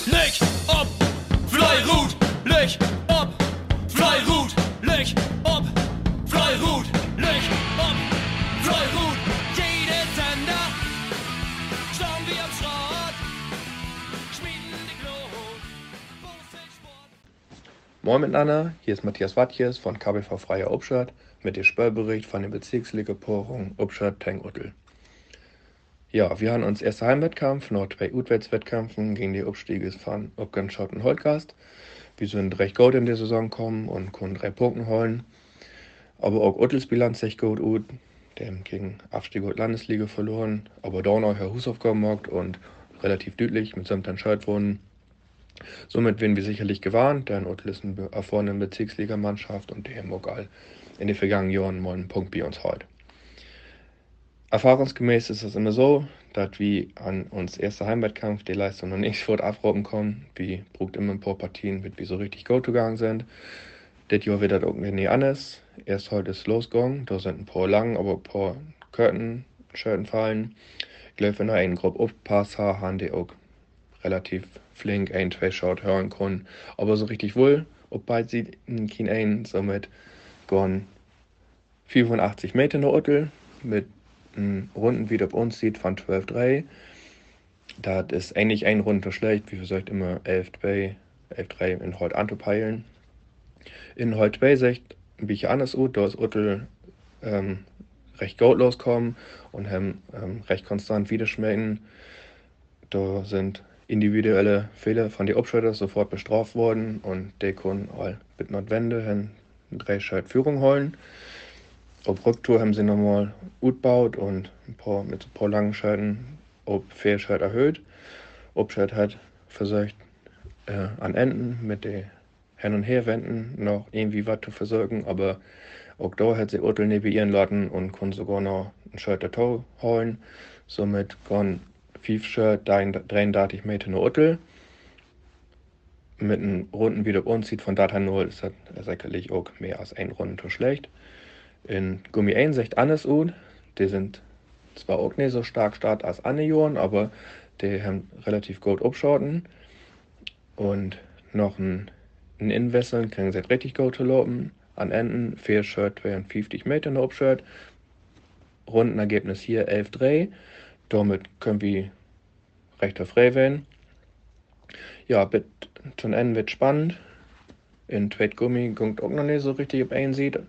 Licht ob, Fleirut, Licht ob, Fleirut, Licht ob, Fleirut, Licht ob, Fleirut. Jede Sender, schauen wir am Schrott, schmieden die Glut, Moin miteinander, hier ist Matthias Wattjes von KBV Freier Obstadt mit dem Spielbericht von der Bezirksliga-Porung Obstadt-Tenguttel. Ja, wir haben uns erster Heimwettkampf, noch zwei Utwärtswettkämpfen gegen die Abstieger von Obgenschott und Holtgast. Wir sind recht gut in der Saison gekommen und konnten 3 Punkte holen. Aber auch Uttels Bilanz echt gut ut. Die haben gegen Abstieg und Landesliga verloren, aber da noch Hausaufgaben gemacht und relativ deutlich mit Samt entscheidet wurden. Somit werden wir sicherlich gewarnt, denn Uttel ist eine erfahrene Bezirksligamannschaft und die haben auch all in den vergangenen Jahren mal einen Punkt bei uns heute. Erfahrungsgemäß ist es immer so, dass wir an uns erster Heimwettkampf die Leistung noch nicht sofort abrufen können. Wir braucht immer ein paar Partien, bis wir so richtig go gegangen sind. Das Jahr wird das auch nicht anders. Erst heute ist losgegangen, da sind ein paar lang, aber ein paar Schürten fallen. Ich glaube, wenn wir einen grob aufpasst haben, die auch relativ flink ein, zwei Shot hören können. Aber so richtig wohl, ob bald sieht kein ein, somit gehen 85 Meter nach Uttel mit Runden wie das uns sieht von 12,3. Das ist eigentlich ein Runde schlecht, wie gesagt, immer 11,2, 11,3 in Holt anzupeilen. In Holt 2 sagt ein bisschen anders aus, da ist Uttel recht gut loskommen und haben recht konstant wiederschmecken. Da sind individuelle Fehler von den Abschütter sofort bestraft worden und die konnten all mit Notwende haben 3 Schalt Führung holen. Auf Rücktour haben sie nochmal gut gebaut und mit ein paar langen Schalten auf 4 Schalt erhöht. Obschalt hat versucht, an Enden mit den Hin- und Herwenden noch irgendwie was zu versorgen, aber auch da hat sie Uttel neben ihren lassen und konnte sogar noch ein Schalt dazu holen. Somit gehen 5 Schalt 33 Meter nach Uttel. Mit einem Runden wieder uns sieht von Data 0 ist das sicherlich auch mehr als ein Runden zu schlecht. In Gummi 1 sagt anders aus. Die sind zwar auch nicht so stark Start als andere Jahren, aber die haben relativ gut abschorten. Und noch ein Innenwässeln können sie richtig gut laufen. An Enden 4 Shirt 52 Meter noch abschört. Rundenergebnis hier 11,3. Damit können wir recht frei werden. Ja, bis zum Ende wird spannend. In Tweet Gummi kommt auch noch nicht so richtig ob einen sieht.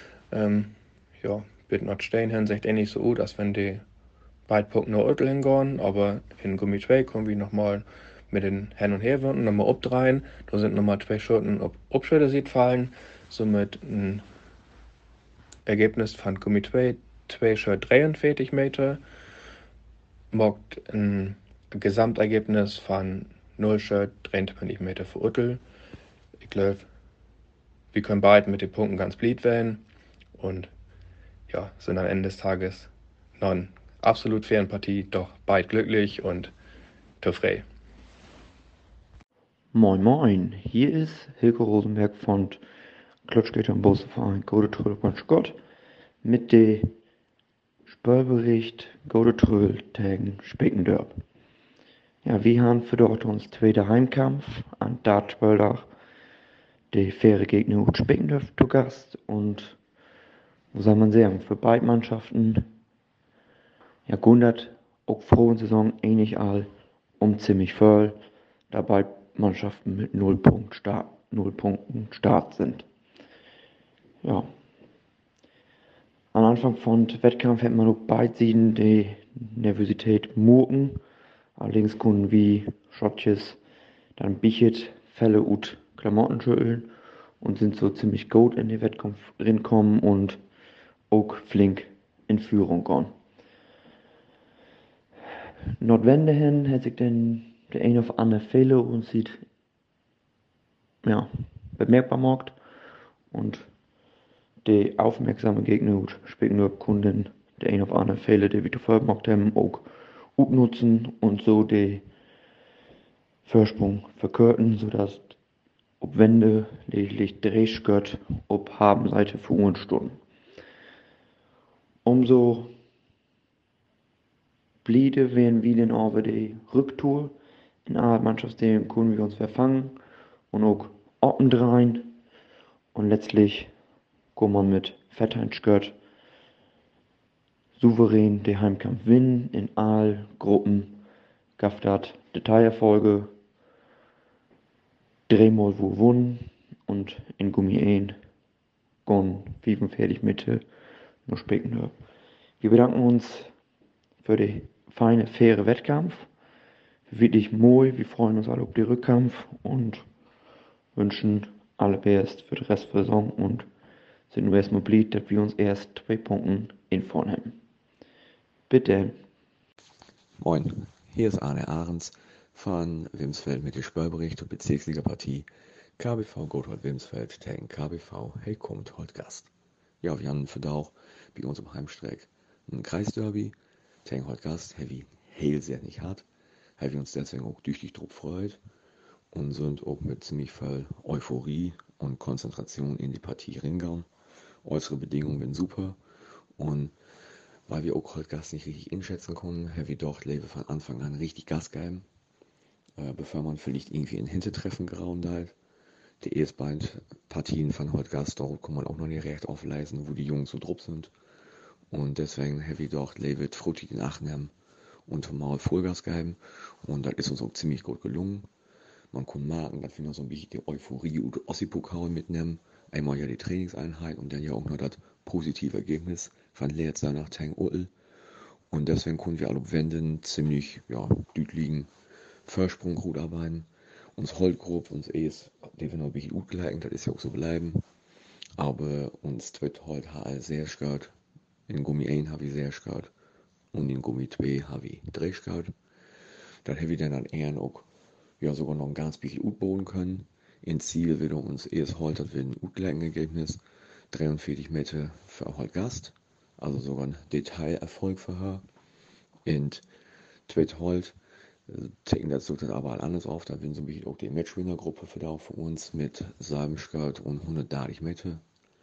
Ja, wird not stehen hin, sagt nicht so gut, als wenn die beide Punkte nach Uttel hingehen, aber in Gummi 2 kommen wir nochmal mit den Hin- und Herwürden nochmal obdrehen. Da sind nochmal 2 Schurten ob Obschütte sieht fallen, somit ein Ergebnis von Gummi 2, 2 Schurt 43 Meter, macht ein Gesamtergebnis von 0 Schurt 23 Meter für Uttel. Ich glaube, wir können beide mit den Punkten ganz blieb werden und ja, sind am Ende des Tages noch eine absolut fairen Partie, doch beide glücklich und zufrieden. Moin Moin, hier ist Hilke Rosenberg von Klotschgeter und Boseverein Godetröll von Scott mit dem Spielbericht Godetröll gegen Speckendörp. Ja, wir haben für dort uns zweiter Heimkampf an Dartspieltag die faire Gegner und Speckendörp zu Gast und wo soll man sagen, für beide Mannschaften ja gundert auch frohen Saison ähnlich all ziemlich voll, da beide Mannschaften mit 0 Punkten Start sind. Ja. Am Anfang von Wettkampf hätte man auch beide Seiten die Nervosität murken. Allerdings konnten wie Schottjes dann Bichet, Fälle und Klamotten schütteln und sind so ziemlich gut in den Wettkampf reinkommen und auch flink in Führung gehen. Notwende hin hätte sich dann der eine auf andere Fälle und sieht ja, bemerkbar gemacht und die aufmerksame Gegner spielen nur Kunden, der ein auf andere Fälle, die wir zuvor gemacht haben, auch nutzen und so den Vorsprung verkürzen, sodass ob Wände lediglich Drehskirt ob Habenseite für Uhrenstunden. Umso bliebe werden wir dann aber die Rücktour In aller Mannschaftsdelen können wir uns verfangen und auch obendrein. Und letztlich kann man mit Fettheit souverän den Heimkampf gewinnen. In all Gruppen gab das Detailerfolge, dreimal wo gewonnen und in Gummi 1 gone 45 Mitte nur Speckende. Wir bedanken uns für den feine, faire Wettkampf. Wirklich mooi, wir freuen uns alle auf den Rückkampf und wünschen alle Best für den Rest der Saison und sind nur erstmal blieb, dass wir uns erst 2 Punkten in vorn haben. Bitte. Moin, hier ist Arne Ahrens von Wimsfeld mit dem Spielbericht und Bezirksliga-Partie KBV Gothold Wimsfeld gegen KBV Hey kommt heute Gast. Ja, wir haben für auch bei uns im Heimstreck ein Kreisderby gegen heute Gast, heavy heel sehr nicht hart, haben wir uns deswegen auch tüchtig drauf freut und sind auch mit ziemlich viel Euphorie und Konzentration in die Partie reingegangen. Äußere Bedingungen sind super und weil wir auch heute Gas nicht richtig einschätzen konnten, haben wir doch Level von Anfang an richtig Gas gegeben, bevor man vielleicht irgendwie in Hintertreffen geraumt hat. Die ersten beiden Partien von heute Gas, dort kann man auch noch nicht recht aufleisen, wo die Jungs so drauf sind. Und deswegen haben wir doch Level fruchtig in Acht nehmen und mal Vollgas geben. Und das ist uns auch ziemlich gut gelungen. Man kann merken, dass wir noch so ein bisschen die Euphorie und Ossi-Pokal mitnehmen. Einmal ja die Trainingseinheit und dann ja auch noch das positive Ergebnis von letzter nach Tang Url. Und deswegen konnten wir alle wenden ziemlich deutlichen Vorsprung gut arbeiten. Uns Holtgruppe, uns die wir noch ein bisschen gut gelegen, das ist ja auch so bleiben. Aber uns wird heute sehr stark. In Gummi 1 habe ich sehr stark und in Gummi 2 habe ich 3 stark. Das habe ich dann an Ehren auch sogar noch ein ganz bisschen gut bauen können. In Ziel wird uns erst heute, das wird ein gut gelegenes Ergebnis. 43 Meter für halt Gast, also sogar ein Detailerfolg für her. Und zweit halt, ticken das dann aber anders auf, da werden so ein bisschen auch die Matchwinner-Gruppe für uns mit 7 Skirt und 130 Meter.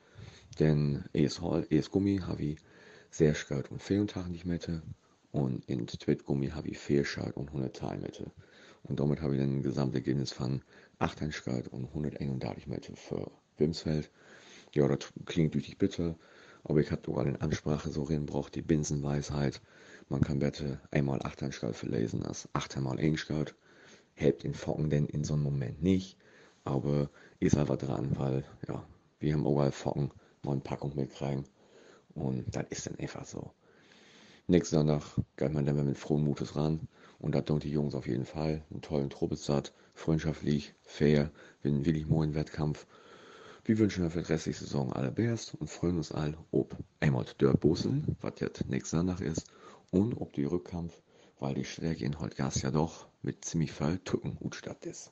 Denn erst Gummi habe ich 6 Skirt und 84 Meter und in zweit Gummi habe ich 4 Skirt und 103 Meter. Und damit habe ich dann ein Gesamtergebnis von 18 Skirt und 131 Meter für Wimsfeld. Ja, das klingt richtig bitter, aber ich habe sogar in Ansprache so reingebracht, die Binsenweisheit. Man kann bitte einmal 18 Skirt verlesen als 18 mal 1 Skirt. Helpt den Focken denn in so einem Moment nicht, aber ist einfach dran, weil wir haben auch als Focken mal eine Packung mitkriegen und das ist dann einfach so. Nächsten Sonntag geht man dann mit frohen Mutes ran und da tun die Jungs auf jeden Fall einen tollen Truppesatz, freundschaftlich, fair, wir einen wirklich moinen Wettkampf. Wir wünschen für die restliche Saison alle Best und freuen uns all ob einmal der Boseln, was jetzt nächsten Sonntag ist, und ob die Rückkampf, weil die Stärke in Holtgas ja doch mit ziemlich viel Tücken gut statt ist.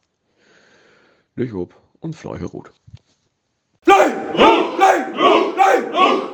Durch ob und Fleuhe Rot. Fly, Rot, Fly, Rot, Fly, Rot.